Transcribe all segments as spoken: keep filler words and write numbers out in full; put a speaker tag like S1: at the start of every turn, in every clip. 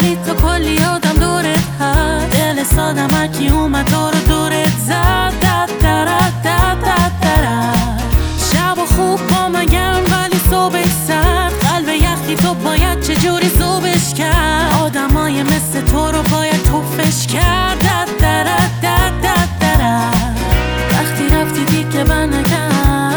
S1: ولی تو کلی آدم دورت هست. دل سادم هرکی اومد تو رو دورت زد. دد درد دد دد درد. شب و خوب با من گرم ولی صبح سرد. قلب یخی تو باید چجوری ذوبش کرد. آدمای مثل تو رو باید توفش کرد. دد درد دد دد درد. وقتی رفتی دیگه بر نگرد.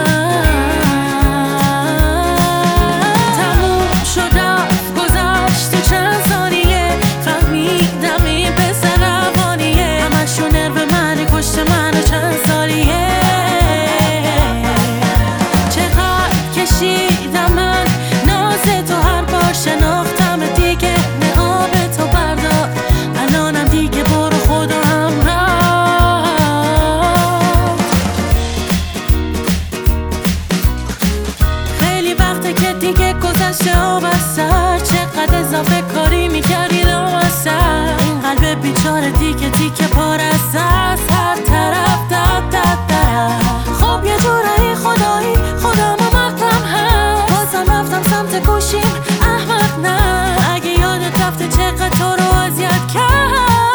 S1: دیگه گذشته آب از سر. چقدر اضافه کاری میکردی دام از سر. این قلب بیچاره دیگه دیگه پار از است. هر طرف دد دد درد. خب یه جورایی خدایی خودمو مقتم هست. بازم رفتم سمت گوشیم احمق نه. اگه یادت رفته چقدر تو رو اذیت کرد.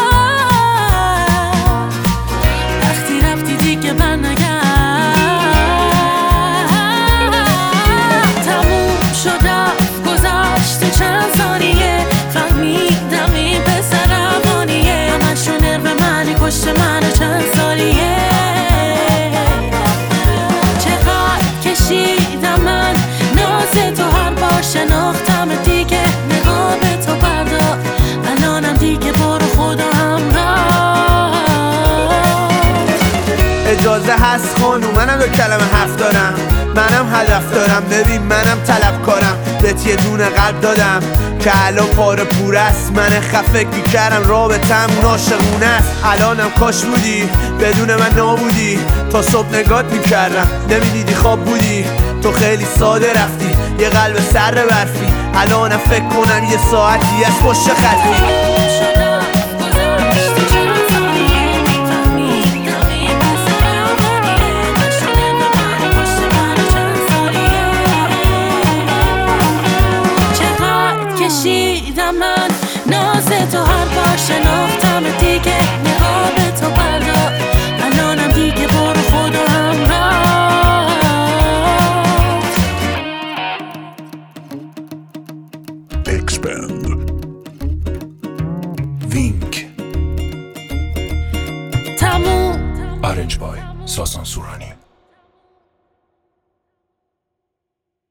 S1: وقتی رفتی دیگه بر نگرد. شناختم دیگه نگاه به تو بردار. الانم دیگه برو خدا همراه.
S2: اجازه هست خانوم منم دو کلمه حرف دارم. منم هدف دارم ببین منم طلبکارم. بهت یه دونه قلب دادم که الان پاره پور است. من خفه میکردم رابطم عاشقونه است. الانم کاش بودی بدون من نابودی. تا صبح نگات میکردم نمیدیدی خواب بودی. تو خیلی ساده رفتی یه قلب سر برفی. الانم فکر کنم یه ساعتی از پشت خطی.
S1: کشیدم من ناز تو هر بار شناختم دیگه نگاه به تو بردار. الانم دیگه برو خدا همراه.
S3: Expand وینک
S1: تموم.
S3: آرنج بای ساسان سورانی.